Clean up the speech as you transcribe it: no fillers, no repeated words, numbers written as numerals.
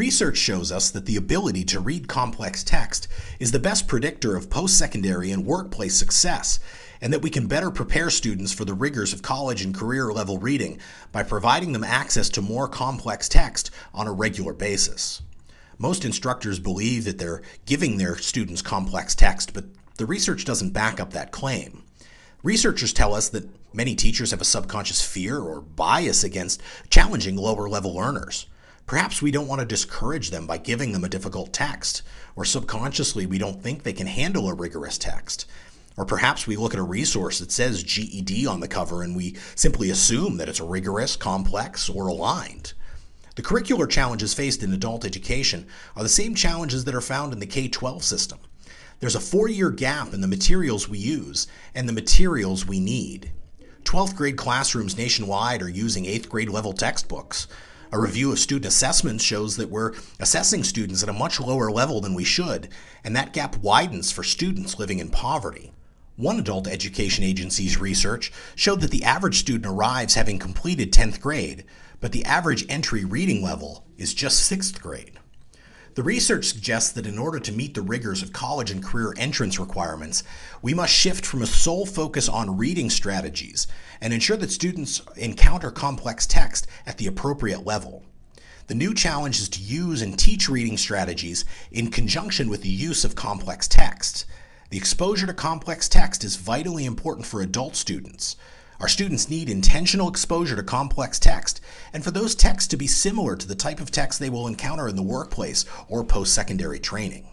Research shows us that the ability to read complex text is the best predictor of post-secondary and workplace success, and that we can better prepare students for the rigors of college and career level reading by providing them access to more complex text on a regular basis. Most instructors believe that they're giving their students complex text, but the research doesn't back up that claim. Researchers tell us that many teachers have a subconscious fear or bias against challenging lower level learners. Perhaps we don't want to discourage them by giving them a difficult text, or subconsciously we don't think they can handle a rigorous text. Or perhaps we look at a resource that says GED on the cover and we simply assume that it's rigorous, complex, or aligned. The curricular challenges faced in adult education are the same challenges that are found in the K-12 system. There's a 4-year gap in the materials we use and the materials we need. 12th grade classrooms nationwide are using 8th grade level textbooks. A review of student assessments shows that we're assessing students at a much lower level than we should, and that gap widens for students living in poverty. One adult education agency's research showed that the average student arrives having completed 10th grade, but the average entry reading level is just 6th grade. The research suggests that in order to meet the rigors of college and career entrance requirements, we must shift from a sole focus on reading strategies and ensure that students encounter complex text at the appropriate level. The new challenge is to use and teach reading strategies in conjunction with the use of complex text. The exposure to complex text is vitally important for adult students. Our students need intentional exposure to complex text, and for those texts to be similar to the type of text they will encounter in the workplace or post-secondary training.